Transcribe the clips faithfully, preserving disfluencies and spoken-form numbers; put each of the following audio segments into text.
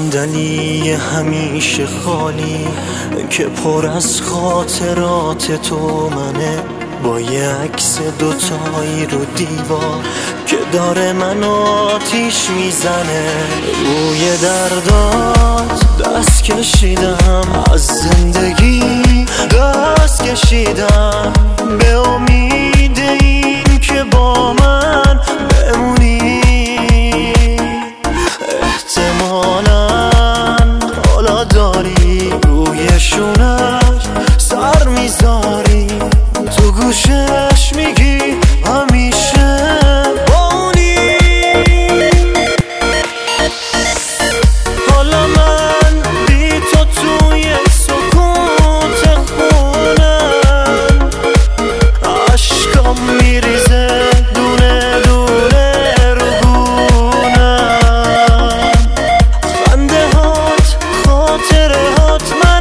صندلی همیشه خالی که پر از خاطرات تو منه، با یه عکس دوتایی رو دیوار که داره منو آتیش میزنه. روی دردات دست کشیدم، از زندگی دست کشیدم، به امید این که با من بمونی. احتمالاً حالا داری روی شونش سر میذاری، تو گوشش میگی همیشه با اونی. حالا من بی تو توی سکوت خونم، عشقام میریزه دونه دونه رو گونم. خنده هات خاطره هات من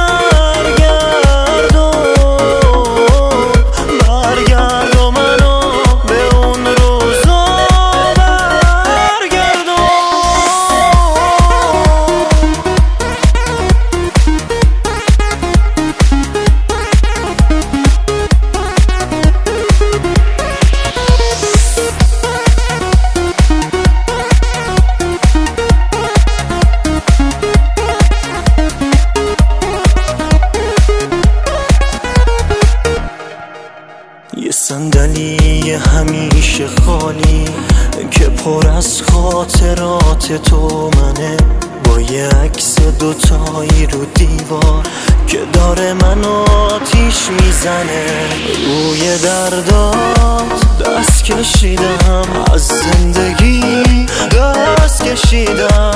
یه صندلی همیشه خالی که پر از خاطرات تو منه، با یه عکس دوتایی رو دیوار که داره منو آتیش میزنه. روی دردات دست کشیدم، از زندگی دست کشیدم،